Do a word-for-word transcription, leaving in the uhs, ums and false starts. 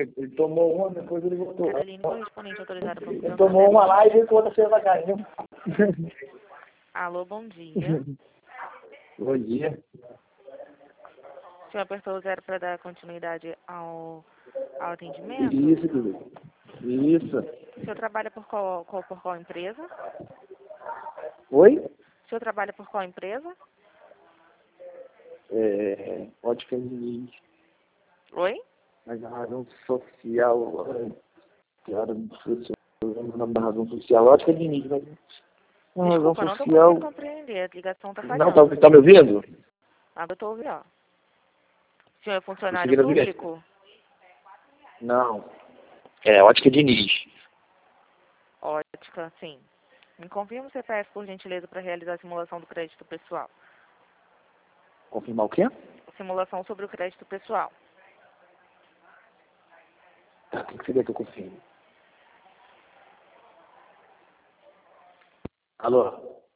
ele tomou uma, depois ele voltou. Caroline, correspondente autorizada por Ele tomou uma lá e veio com outra ceia caiu. Alô, bom dia. Bom dia. O senhor apertou o zero para dar continuidade ao, ao atendimento? Isso, querido. Isso. O senhor trabalha por qual, qual, por qual empresa? Oi? O senhor trabalha por qual empresa? É, ótica Diniz. Oi? Mas a razão social, que era social, eu lembro o nome da razão social, ótica Diniz, mas a razão Desculpa, não estou social... conseguindo compreender, a ligação está Não, falhando. tá, tá me ouvindo? Agora eu estou ouvindo, ó. O senhor é funcionário Conseguiram ouvir? público? Não. É, ótica Diniz. Ótica, sim. Me confirma o C P F, por gentileza, para realizar a simulação do crédito pessoal. Confirmar o quê? Simulação sobre o crédito pessoal. Tá, tem que ser que eu confirmo. Alô?